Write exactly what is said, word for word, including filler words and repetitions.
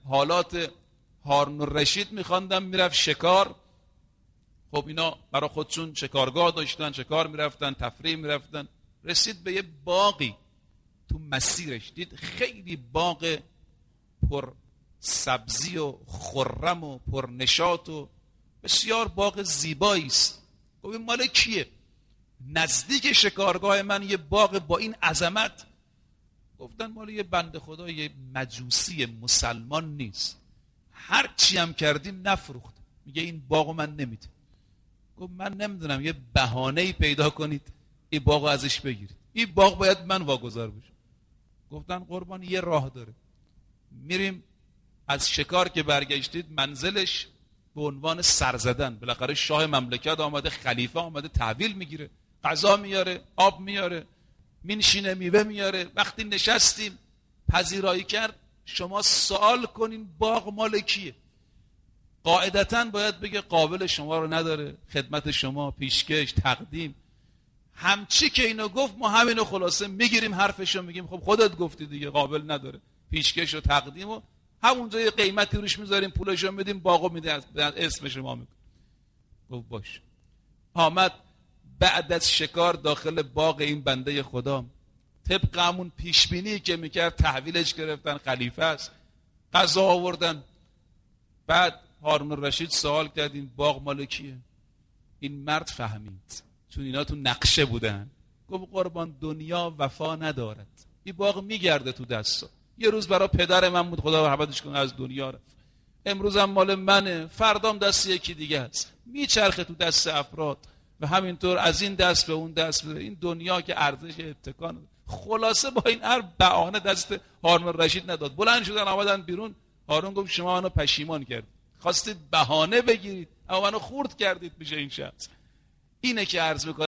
حالات هارون الرشید میخواندم، میرفت شکار. خب اینا برای خودشون شکارگاه داشتن، شکار میرفتن، تفریح میرفتن. رسید به یه باغی، تو مسیرش دید خیلی باغ پر سبزی و خرم و پر نشاط و بسیار باغ زیبایی است. خب این مال کیه؟ نزدیک شکارگاه من یه باغ با این عظمت. گفتن مال یه بنده خدا، یه مجوسی مسلمان نیست، هر چی هم کردیم نفروخت، میگه این باغو من نمیده. گفت من نمیدونم، یه بهانه‌ای پیدا کنید این باغو ازش بگیرید، این باغ باید من واگذار بشم. گفتن قربان یه راه داره، میریم از شکار که برگشتید منزلش به عنوان سرزدن، بالاخره شاه مملکت آمده، خلیفه آمده، تحویل میگیره، غذا میاره، آب میاره، مینشینه، میوه میاره. وقتی نشستیم پذیرایی کرد، شما سوال کنین باغ مال کیه؟ قاعدتاً باید بگه قابل شما رو نداره، خدمت شما، پیشکش، تقدیم. همچی که اینو گفت ما همینو خلاصه میگیریم حرفشو، میگیم خب خودت گفتی دیگه، قابل نداره، پیشکش و تقدیم و همونجا یه قیمتی روش میذاریم، پولشو میدیم، باغو میده، اسم شما میگه. گفت باش. آمد بعد از شکار داخل باغ این بنده خدا، طبق همون پیشبینی که میکرد تحویلش گرفتن، خلیفه است، غذا آوردن. بعد هارون الرشید سوال کرد این باغ مال کیه؟ این مرد فهمید، چون اینا تو نقشه بودن. گفت قربان دنیا وفا ندارد، این باغ میگرده تو دستا. یه روز برای پدر من بود، خدا رحمتش کنه، از دنیا رفت، امروز هم مال منه، فردام دست یکی دیگه است، میچرخه تو دست افراد و همینطور از این دست به اون دست بره. این دنیا که ارزش اتکان. خلاصه با این هر بهانه دست هارون الرشید نداد. بلند شدن آمدن بیرون. هارون گفت شما منو پشیمان کردید، خواستید بهانه بگیرید اما منو خورد کردید میشه این شخص. اینه که عرض میکنم